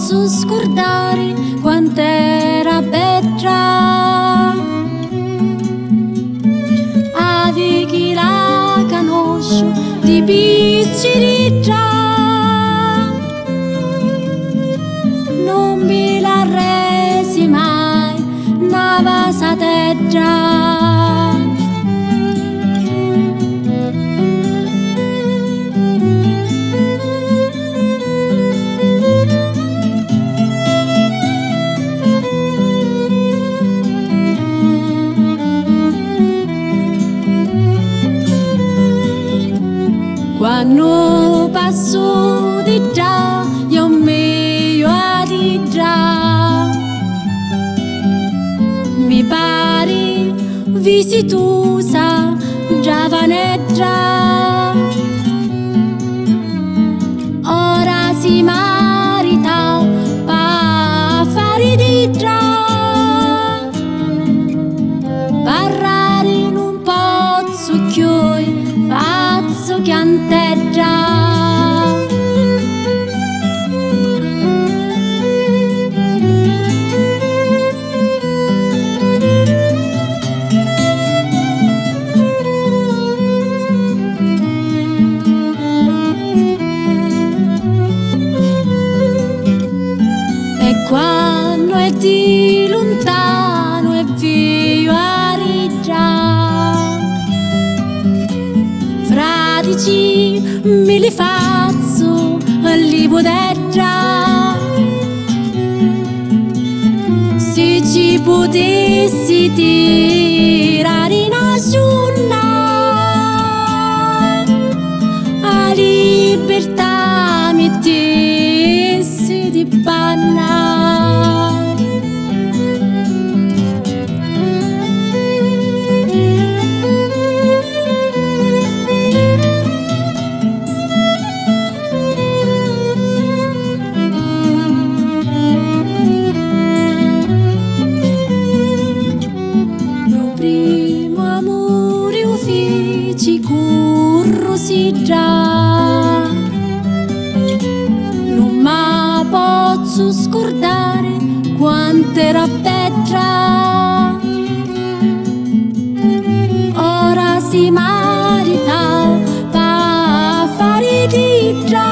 posso scordare quant'era bella. Ave chi la conosco di picciriccia, non mi la resi mai una vasateggia. Quando passo di già, io mi di già, mi pare visitosa, giovaneggia. Ora si marita pa fare di già, parlare in un pozzo chioi, pazzo chianteggia. E quando è di lontano e vivo a rigià, fradici mi li faccio li bodeggia. Se ci potessi tirare in asciuna, a libertà mettessi di panna. Ci curro si già, non ma posso scordare quant'era bella. Ora si marita pa fare di già,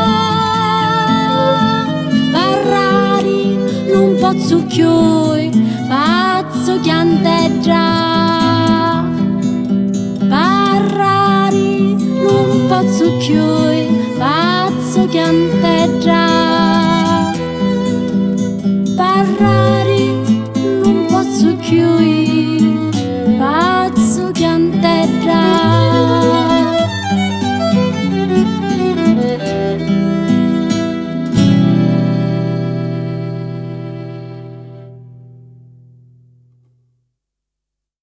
parlare non posso chioi, pazzo chianteggia. Pazzo chioi, pazzo chianteggia.